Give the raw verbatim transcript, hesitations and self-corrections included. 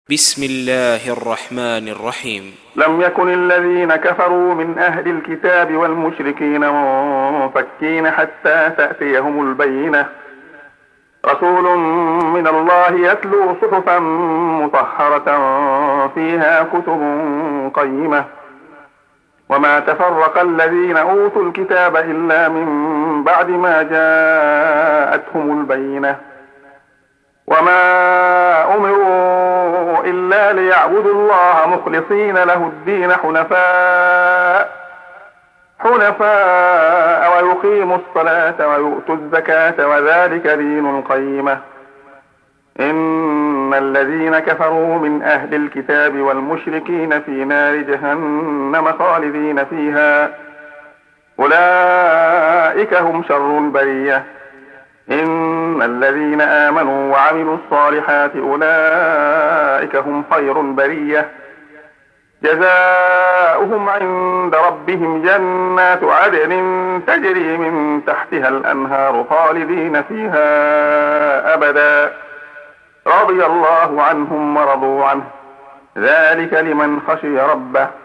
بسم الله الرحمن الرحيم. لم يكن الذين كفروا من أهل الكتاب والمشركين منفكين حتى تأتيهم البينة، رسول من الله يتلو صحفا مطهرة فيها كتب قيمة. وما تفرق الذين أوتوا الكتاب إلا من بعد ما جاءتهم البينة، وما أمروا إلا ليعبدوا الله مخلصين له الدين حنفاء حنفاء ويقيموا الصلاة ويؤتوا الزكاة وذلك دين القيمة. إن الذين كفروا من أهل الكتاب والمشركين في نار جهنم خالدين فيها، أولئك هم شر البرية. إن الذين آمنوا وعملوا الصالحات أولئك هم خير البرية، جزاؤهم عند ربهم جنات عدن تجري من تحتها الأنهار خالدين فيها أبدا، رضي الله عنهم ورضوا عنه، ذلك لمن خشي ربه.